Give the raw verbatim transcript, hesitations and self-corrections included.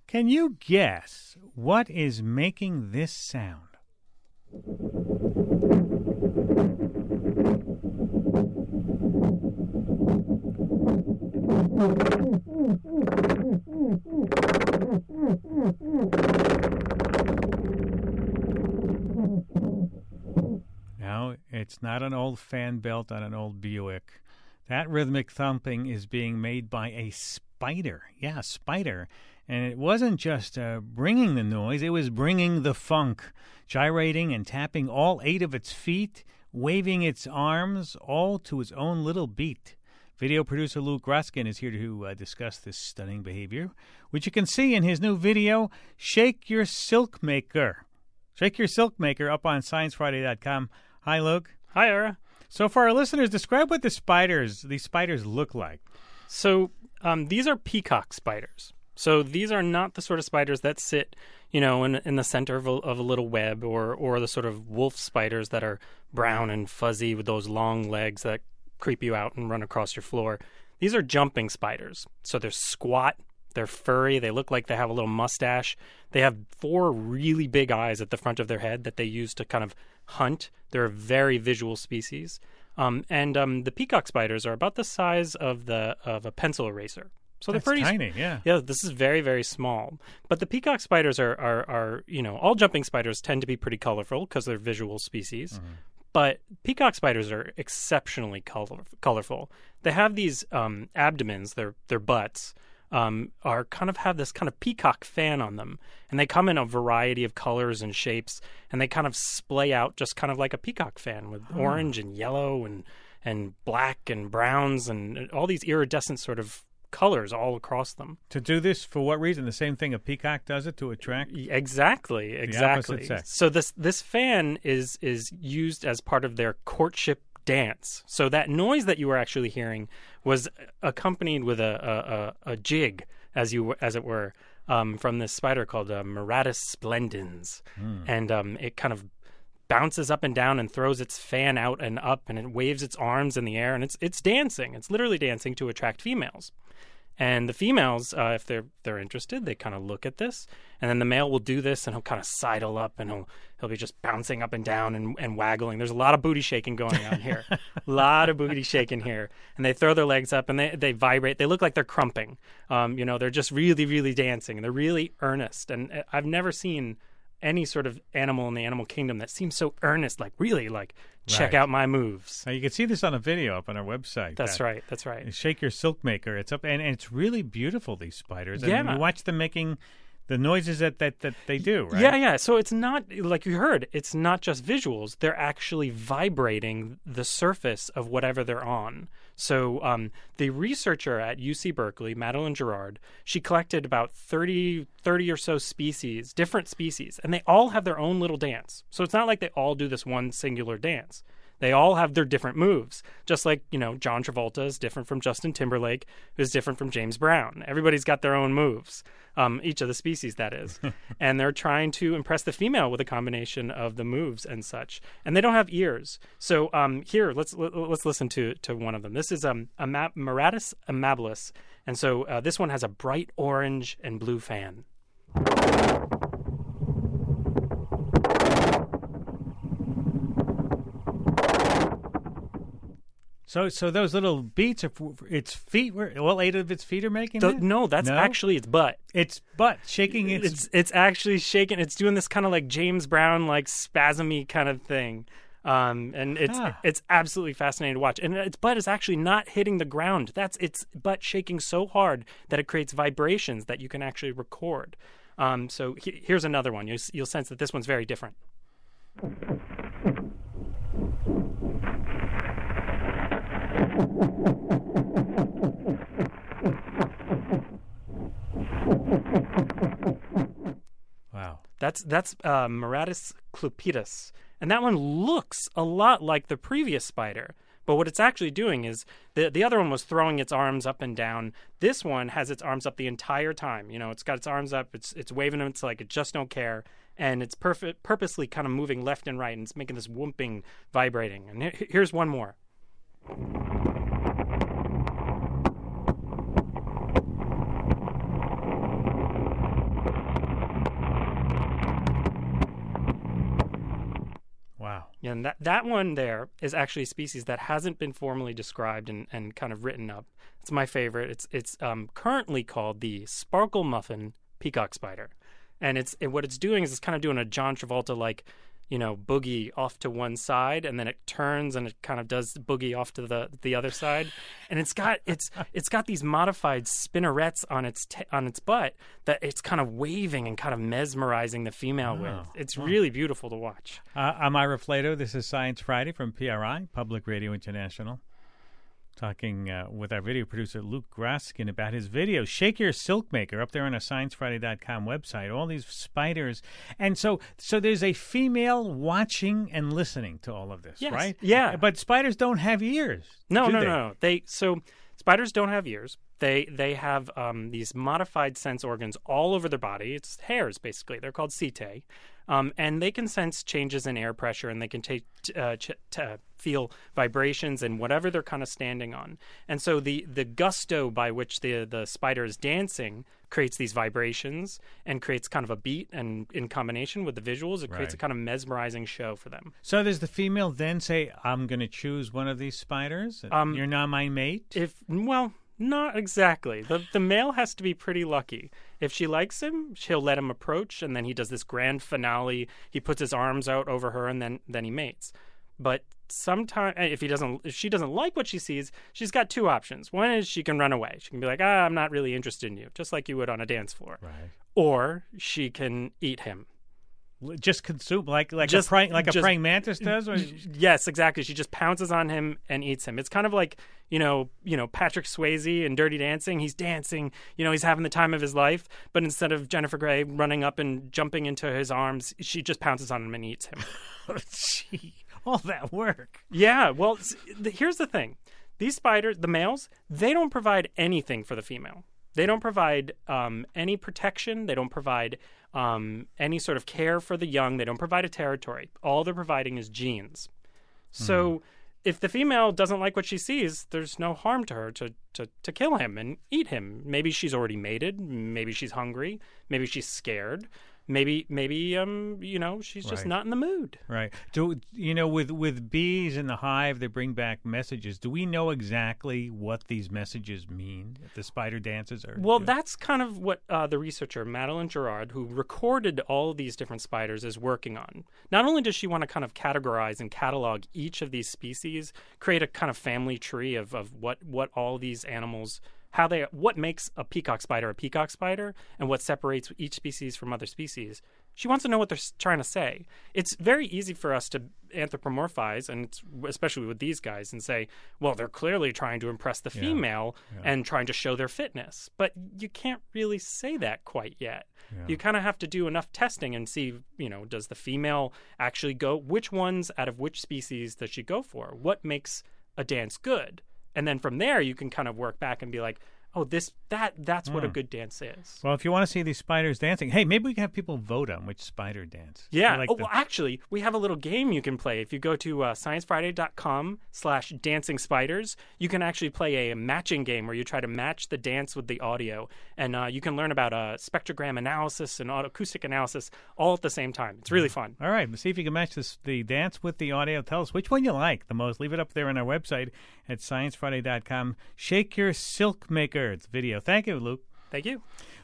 Can you guess what is making this sound? No, it's not an old fan belt on an old Buick. That rhythmic thumping is being made by a spider. Yeah, a spider. And it wasn't just uh, bringing the noise, it was bringing the funk, gyrating and tapping all eight of its feet, waving its arms, all to its own little beat. Video producer Luke Ruskin is here to uh, discuss this stunning behavior, which you can see in his new video, Shake Your Silk Maker. Shake Your Silk Maker up on science friday dot com. Hi, Luke. Hi, Ara. So for our listeners, describe what the spiders, these spiders look like. So um, these are peacock spiders. So these are not the sort of spiders that sit, you know, in in the center of a, of a little web, or or the sort of wolf spiders that are brown and fuzzy with those long legs that creep you out and run across your floor. These are jumping spiders. So they're squat, they're furry, they look like they have a little mustache. They have four really big eyes at the front of their head that they use to kind of hunt. They're a very visual species. Um, and um, the peacock spiders are about the size of the of a pencil eraser. So That's they're pretty tiny, yeah. Yeah, this is very, very small. But the peacock spiders are, are, are you know, all jumping spiders tend to be pretty colorful because they're visual species. Mm-hmm. But peacock spiders are exceptionally color, colorful. They have these um, abdomens, their their butts, um, are kind of have this kind of peacock fan on them. And they come in a variety of colors and shapes, and they kind of splay out just kind of like a peacock fan with oh. orange and yellow and, and black and browns and all these iridescent sort of colors all across them. To do this for what reason? The same thing a peacock does it to attract? Exactly, exactly. The opposite sex. So this this fan is is used as part of their courtship dance. So that noise that you were actually hearing was accompanied with a a, a, a jig, as you as it were, um, from this spider called uh, Miratus splendens, mm. and um, it kind of bounces up and down and throws its fan out and up, and it waves its arms in the air, and it's it's dancing. It's literally dancing to attract females. And the females, uh, if they're they're interested, they kind of look at this, and then the male will do this, and he'll kind of sidle up, and he'll he'll be just bouncing up and down and, and waggling. There's a lot of booty shaking going on here, a lot of booty shaking here, and they throw their legs up and they they vibrate. They look like they're crumping. Um, you know, they're just really really dancing, and they're really earnest. And I've never seen any sort of animal in the animal kingdom that seems so earnest, like really like check right. out my moves. Now you can see this on a video up on our website. That's that, right. That's right. Shake Your Silk Maker. It's up, and, and it's really beautiful. These spiders. Yeah. And you watch them making the noises that, that, that they do, right? Yeah, yeah. So it's not, like you heard, it's not just visuals. They're actually vibrating the surface of whatever they're on. So um, the researcher at U C Berkeley, Madeline Girard, she collected about thirty, thirty or so species, different species, and they all have their own little dance. So it's not like they all do this one singular dance. They all have their different moves, just like, you know, John Travolta is different from Justin Timberlake, who's different from James Brown. Everybody's got their own moves, um, each of the species, that is. And they're trying to impress the female with a combination of the moves and such. And they don't have ears. So um, here, let's let's listen to, to one of them. This is um, Ama- Miratus amabilis. And so uh, this one has a bright orange and blue fan. So, so those little beats are its feet were well, eight of its feet are making The, it? no, that's No? actually its butt. It's butt shaking its. It's it's actually shaking. It's doing this kind of like James Brown, like spasmy kind of thing. Um, and it's Ah. it's absolutely fascinating to watch. And its butt is actually not hitting the ground. That's its butt shaking so hard that it creates vibrations that you can actually record. Um, so he, here's another one. You'll, you'll sense that this one's very different. Wow. That's that's uh, Miratus clupidus, and that one looks a lot like the previous spider. But what it's actually doing is the the other one was throwing its arms up and down. This one has its arms up the entire time. You know, it's got its arms up. It's it's waving them. It's like it just don't care, and it's perfect, purposely kind of moving left and right, and it's making this whooping, vibrating. And he- here's one more. And that, that one there is actually a species that hasn't been formally described and, and kind of written up. It's my favorite. It's it's um, currently called the sparkle muffin peacock spider. And it's and what it's doing is it's kind of doing a John Travolta-like, you know, boogie off to one side, and then it turns and it kind of does the boogie off to the the other side. And it's got it's it's got these modified spinnerets on its t- on its butt that it's kind of waving and kind of mesmerizing the female Oh, with. It's wow. really beautiful to watch. Uh, I'm Ira Flato. This is Science Friday from P R I, Public Radio International. Talking uh, with our video producer, Luke Graskin, about his video, Shake Your Silk Maker, up there on a science friday dot com website. All these spiders. And so so there's a female watching and listening to all of this, Yes. right? Yeah. But spiders don't have ears. No, do no, they? no, no. They so spiders don't have ears. They they have um, these modified sense organs all over their body. It's hairs, basically. They're called setae. Um, and they can sense changes in air pressure, and they can take uh, ch- t- uh, feel vibrations and whatever they're kind of standing on. And so the, the gusto by which the the spider is dancing creates these vibrations and creates kind of a beat, and in combination with the visuals, it creates a Right. kind of mesmerizing show for them. So does the female then say, I'm going to choose one of these spiders? Um, You're not my mate? If well, not exactly. The the male has to be pretty lucky. If she likes him, she'll let him approach, and then he does this grand finale. He puts his arms out over her, and then then he mates. But sometimes, if he doesn't, if she doesn't like what she sees, she's got two options. One is she can run away. She can be like, "Ah, I'm not really interested in you," just like you would on a dance floor. Right. Or she can eat him. Just consume, like like Just- a praying, like a just- praying mantis does? Or? Yes, exactly. She just pounces on him and eats him. It's kind of like, you know, you know, Patrick Swayze in Dirty Dancing. He's dancing, you know, he's having the time of his life, but instead of Jennifer Grey running up and jumping into his arms, she just pounces on him and eats him. Gee, all that work. Yeah, well, s- the- here's the thing. These spiders, the males, they don't provide anything for the female. They don't provide um, any protection. They don't provide um, any sort of care for the young. They don't provide a territory. All they're providing is genes. So if the female doesn't like what she sees, there's no harm to her to, to, to kill him and eat him. Maybe she's already mated. Maybe she's hungry. Maybe she's scared. Maybe, maybe, um, you know, she's just Right. not in the mood. Right. Do you know with with bees in the hive, they bring back messages. Do we know exactly what these messages mean? If the spider dances are Well, that's kind of what uh, the researcher, Madeline Gerard, who recorded all of these different spiders, is working on. Not only does she want to kind of categorize and catalog each of these species, create a kind of family tree of, of what, what all these animals, how they, what makes a peacock spider a peacock spider, and what separates each species from other species. She wants to know what they're s- trying to say. It's very easy for us to anthropomorphize, and it's, especially with these guys, and say, well, they're clearly trying to impress the Yeah. female Yeah. and trying to show their fitness. But you can't really say that quite yet. Yeah. You kind of have to do enough testing and see, you know, does the female actually go, which ones out of which species does she go for? What makes a dance good? And then from there, you can kind of work back and be like, oh, this, that, that's what a Hmm. good dance is. Well, if you want to see these spiders dancing, hey, maybe we can have people vote on which spider dance. Yeah. I like oh, the- well, actually, we have a little game you can play. If you go to uh, science friday dot com slash dancing spiders, you can actually play a matching game where you try to match the dance with the audio. And uh, you can learn about uh, spectrogram analysis and acoustic analysis all at the same time. It's really fun. All right, see if you can match this, the dance with the audio. Tell us which one you like the most. Leave it up there on our website at science friday dot com. Shake Your Silk Maker. It's video. Thank you, Luke. Thank you.